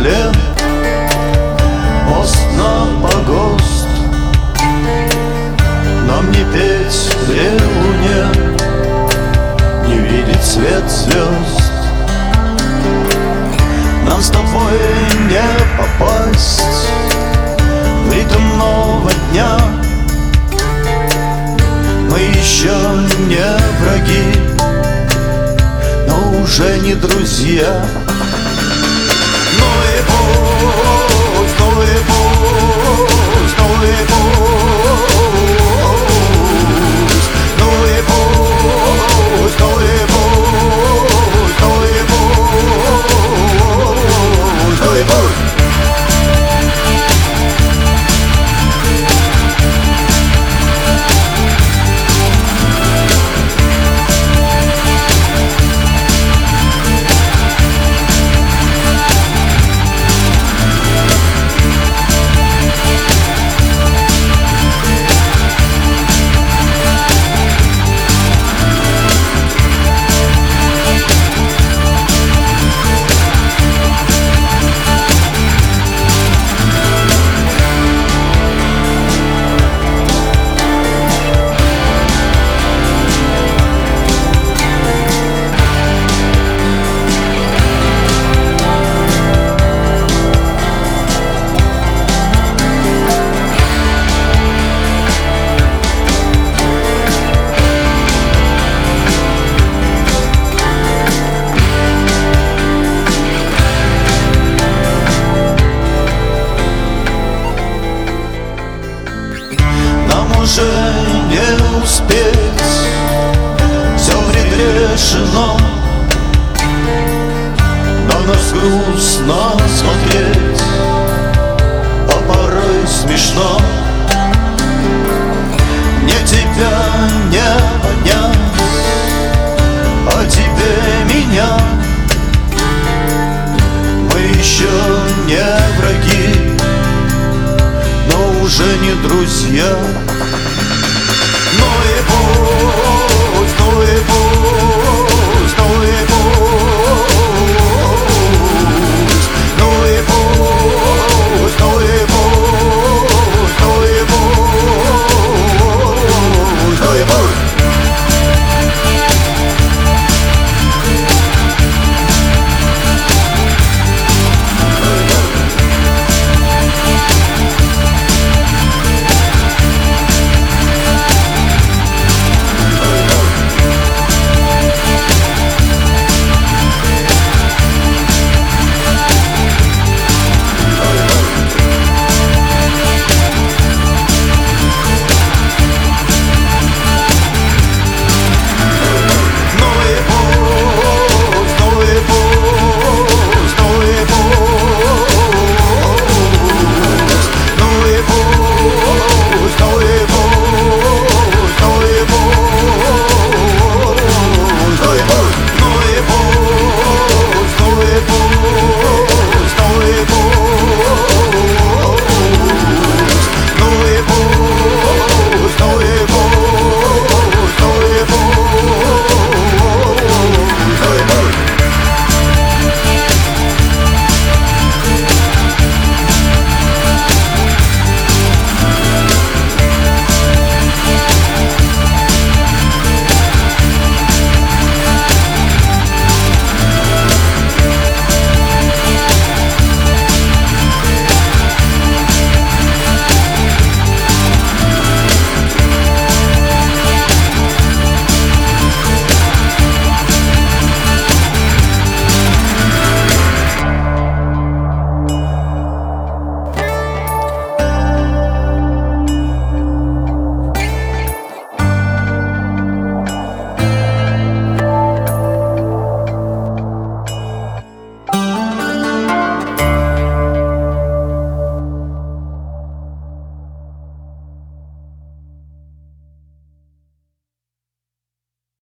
земле, мост на погост. Нам не петь при луне, не видеть свет звезд. Нам с тобой не попасть в ритм нового дня. Мы еще не враги, но уже не друзья. Ну и пусть, ну и пусть, ну и пусть, ну и пусть, ну и пусть, ну и пусть, ну и пусть. Уже не успеть, все предрешено. На нас грустно смотреть, а порой смешно. Мне тебя не понять, а тебе меня. Мы еще не враги, но уже не друзья.